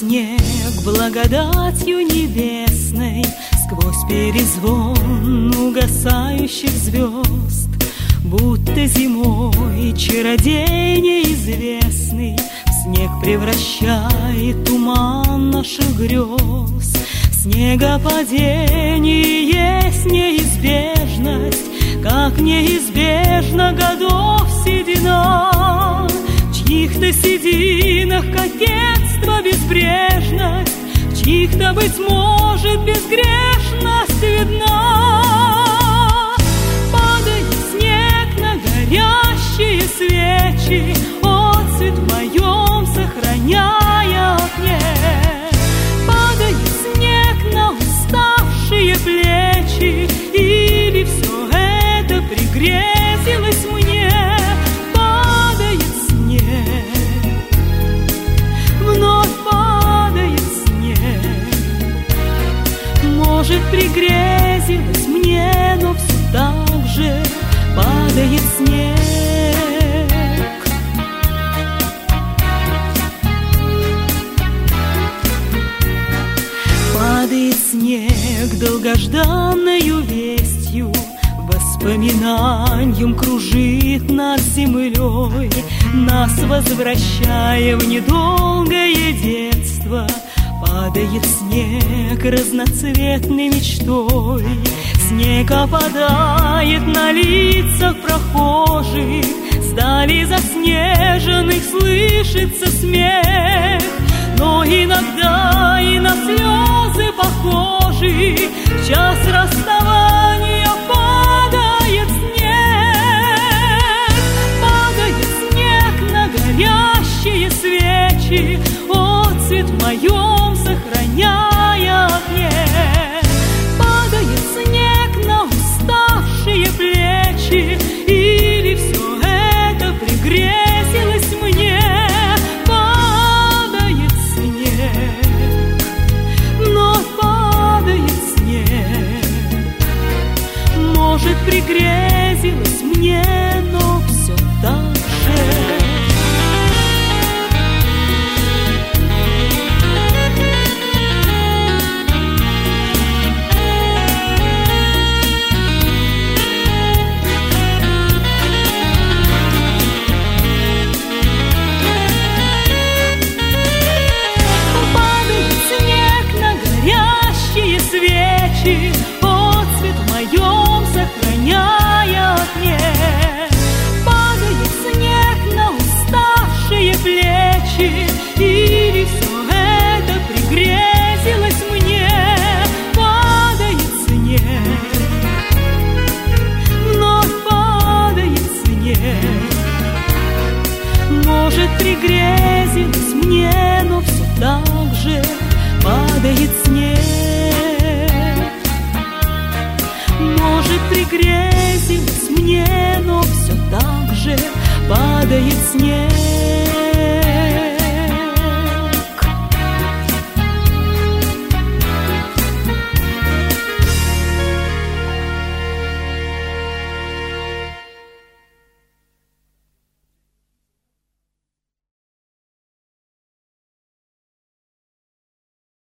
снег благодатью небесной сквозь перезвон угасающих звезд, будто зимой чародей неизвестный в снег превращает туман наших грез. Снегопадение есть неизбежность, как неизбежна годов седина. В чьих-то сединах кокетство, безбрежность, в чьих-то, быть может, безгрешность видна. Падает снег на горящие свечи, отцвет в моем сохраняя огне. Падает снег на уставшие плечи, или все это пригрезилось мне? Падает снег, вновь падает снег. Может, пригрезилось мне, но все так же падает снег. Падает снег долгожданною вестью, воспоминанием кружит над землей, нас возвращая в недолгое детство. Падает снег разноцветной мечтой, снег опадает на лицах прохожих, сдали заснеженных слышится смех. Но иногда и на слезы похожи, в час расставания падает снег. Падает снег на горящие свечи, отцвет в моем сохраняя огне. Падает снег на уставшие плечи, или все это пригрезилось мне? Падает снег, вновь падает снег. Может, пригрезилось мне, но все так же. Свечи, отцвет в моем сохраняя огне. Падает снег на уставшие плечи, или все это пригрезилось мне? Падает снег, вновь падает снег. Может, пригрезилось мне, но все так же падает снег. Может, пригрезилось мне, но все так же падает снег.